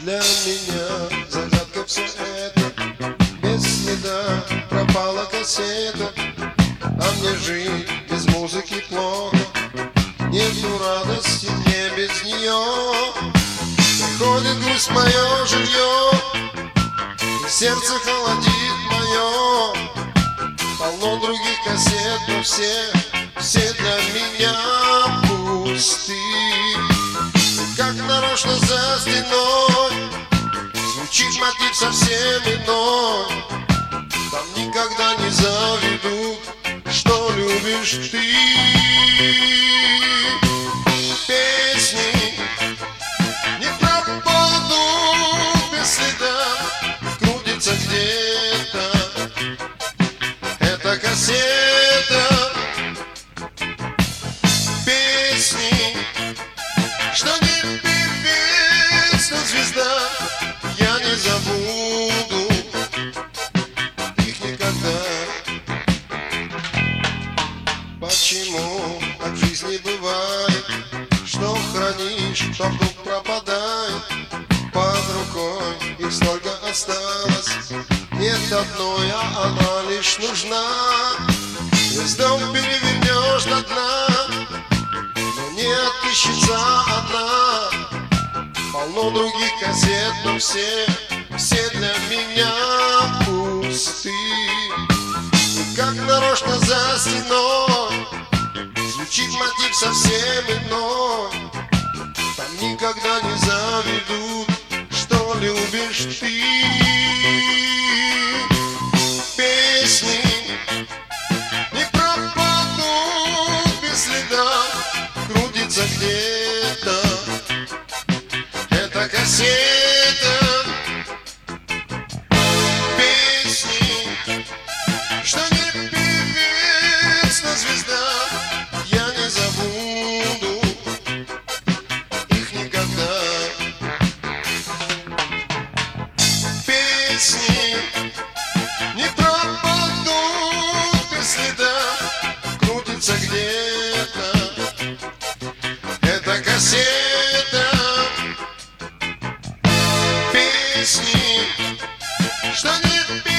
Для меня загадка все это. Без следа пропала кассета, а мне жить без музыки плохо. Нету радости мне без нее. Приходит грусть в мое жилье, и сердце холодит мое. Полно других кассет, но все для меня пусты. Как нарочно за стеной звучит мотив совсем иной. Там никогда не заведут, что любишь ты. Песни не пропадут без следа, крутится где-то эта кассета. Песни, что не певец, но звезда, я не забуду их никогда. Почему так в жизни бывает, что хранишь, что вдруг пропадает? Под рукой их столько осталось, нет одной, а она лишь нужна. Весь дом перевернешь до дна, но не отыщется одна. Полно других кассет, но все для меня пусты. И как нарочно за стеной звучит мотив совсем иной. Там никогда не заведут, что любишь ты. Песни не пропадут без следа, крутится где-то эта кассета. Песни, что не певец, но звезда, я не забуду их никогда. Песни не пропадут без следа, крутится где-то эта кассета. Песни, что не